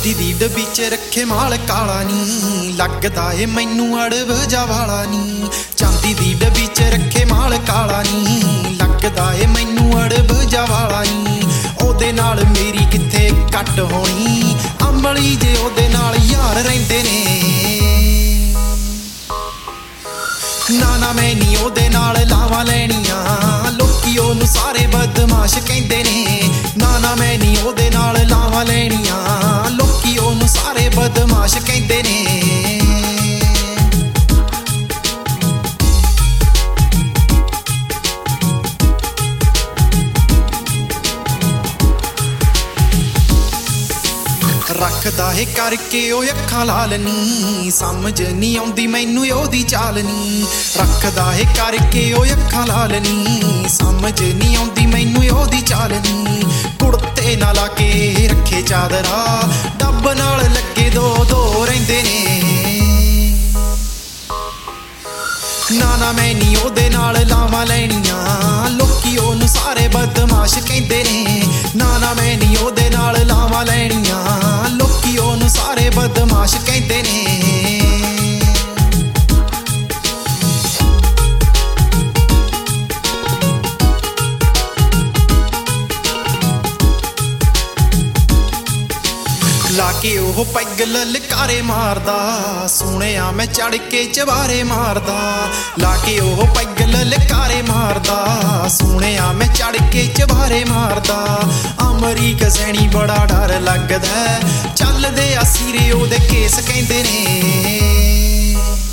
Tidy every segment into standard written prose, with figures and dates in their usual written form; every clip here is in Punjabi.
ਚਾਂਦੀ ਦੀ ਡੱਬੀ 'ਚ ਰੱਖੇ ਮਾਲ ਕਾਲਾ ਨੀ, ਲੱਗਦਾ ਏ ਮੈਨੂੰ ਅੜਬ ਜਾ ਵਾਲਾ ਨੀ। ਚਾਂਦੀ ਦੀ ਡੱਬੀ 'ਚ ਰੱਖੇ ਮਾਲ ਕਾਲਾ ਨੀ, ਲੱਗਦਾ ਏ ਮੈਨੂੰ ਅੜਬ ਜਾ ਵਾਲਾ ਨੀ। ਉਹਦੇ ਨਾਲ ਮੇਰੀ ਕਿੱਥੇ ਕੱਟ ਹੋਣੀ, ਅੰਬਲੀ ਜੇ ਉਹਦੇ ਨਾਲ ਯਾਰ ਰਹਿੰਦੇ ਨੇ। ਨਾ ਮੈਂ ਨੀ ਉਹਦੇ ਨਾਲ ਲਾਵਾਂ ਲੈਣੀਆਂ, ਲੋਕੀ ਉਹਨੂੰ ਸਾਰੇ ਬਦਮਾਸ਼ ਕਹਿੰਦੇ ਨੇ। ਨਾ ਮੈਂ ਨੀ ਉਹਦੇ ਨਾਲ ਲਾਵਾਂ ਲੈਣੀਆਂ, ਲੋਕੀ ਉਹਨੂੰ ਸਾਰੇ ਬਦਮਾਸ਼ ਕਹਿੰਦੇ ਨੇ। ਰੱਖਦਾ ਏ ਕਰਕੇ ਉਹ ਅੱਖਾਂ ਲਾਲ ਨੀ, ਸਮਝ ਨੀ ਆਉਂਦੀ ਮੈਨੂੰ ਉਹਦੀ ਚਾਲ ਨੀ। ਰੱਖਦਾ ਏ ਕਰਕੇ ਉਹ ਅੱਖਾਂ ਲਾਲ ਨੀ, ਸਮਝ ਨੀ ਆਉਂਦੀ ਮੈਨੂੰ ਉਹਦੀ ਚਾਲ ਨੀ। ਕੁੜਤੇ ਨਾ ਲਾ ਕੇ ਰੱਖੇ ਚਾਦਰਾ, ਡੱਬ ਨਾਲ ਲੱਗੇ ਦੋ ਰਹਿੰਦੇ ਨੇ। ਨਾ ਮੈਂ ਨੀ ਉਹਦੇ ਨਾਲ ਲਾਵਾਂ ਲੈਣੀਆਂ, ਲੋਕੀ ਉਹਨੂੰ ਸਾਰੇ ਬਦਮਾਸ਼ ਕਹਿੰਦੇ ਨੇ। ਨਾ ਮੈਂ ਨੀ ਉਹਦੇ ਨਾਲ ਲਾਵਾਂ ਲੈਣੀਆਂ, ਲੋਕੀ ਉਹਨੂੰ ਸਾਰੇ ਬਦਮਾਸ਼ ਕਹਿੰਦੇ ਨੇ। ਲਾ ਕੇ ਉਹ ਪੈਗ ਲਲਕਾਰੇ ਮਾਰਦਾ, ਸੁਣਿਆ ਮੈਂ ਚੜ ਕੇ ਚਵਾਰੇ ਮਾਰਦਾ। ਲਾ ਕੇ ਉਹ ਪੈਗ ਲਲਕਾਰੇ ਮਾਰਦਾ, ਸੁਣਿਆ ਮੈਂ ਚੜ ਕੇ ਚਵਾਰੇ ਮਾਰਦਾ। ਅਮਰੀਕ ਸੈਣੀ ਬੜਾ ਡਰ ਲੱਗਦਾ, ਚੱਲਦੇ ਆ ਸਿਰੇ ਉਹਦੇ ਕੇਸ ਕਹਿੰਦੇ ਨੇ।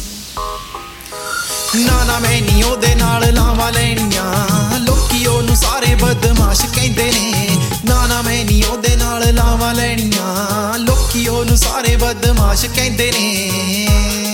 ਨਾ ਮੈਂ ਨੀ ਉਹਦੇ ਨਾਲ ਲਾਵਾਂ ਲੈਣੀਆਂ, ਲੋਕੀ ਉਹਨੂੰ ਸਾਰੇ ਬਦਮਾਸ਼ ਕਹਿੰਦੇ ਨੇ। ਨਾ ਮੈਂ ਨੀ ਉਹਦੇ ਨਾਲ ਲਾਵਾਂ ਲੈਣੀਆਂ, ਲੋਕੀ ਉਹਨੂੰ ਸਾਰੇ ਬਦਮਾਸ਼ ਕਹਿੰਦੇ ਨੇ।